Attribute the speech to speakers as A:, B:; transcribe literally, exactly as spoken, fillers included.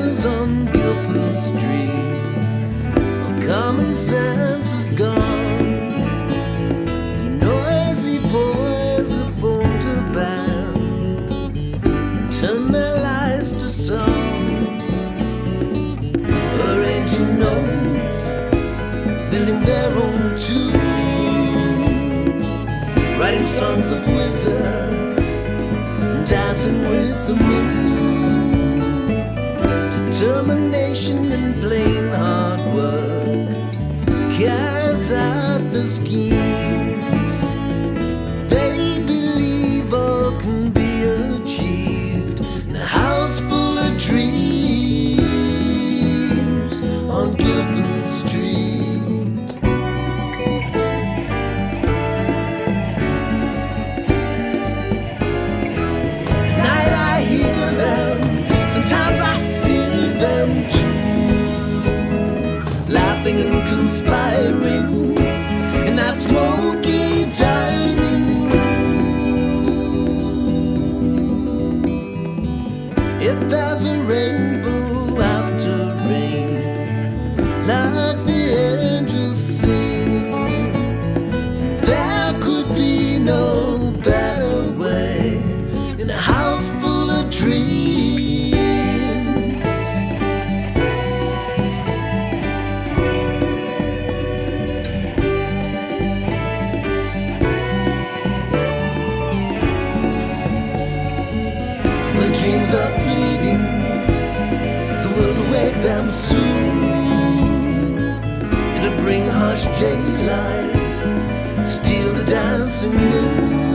A: corners on Gilpin Street. All common sense is gone. The noisy boys have formed a band and turned their lives to song. Arranging notes, building their own tunes, writing songs of wizards, dancing with the moon. Determination and plain hard work carries out the schemes. They believe all can be achieved in a house full of dreams on Gilpin Street. At night I hear them, sometimes I see them too, laughing and conspiring in that smoky dining room. If there's a rainbow after rain, like the angels sing, there could be no better way in a house full of dreams. The dreams are fleeting, the world will wake them soon. It'll bring hushed daylight, steal the dancing moon.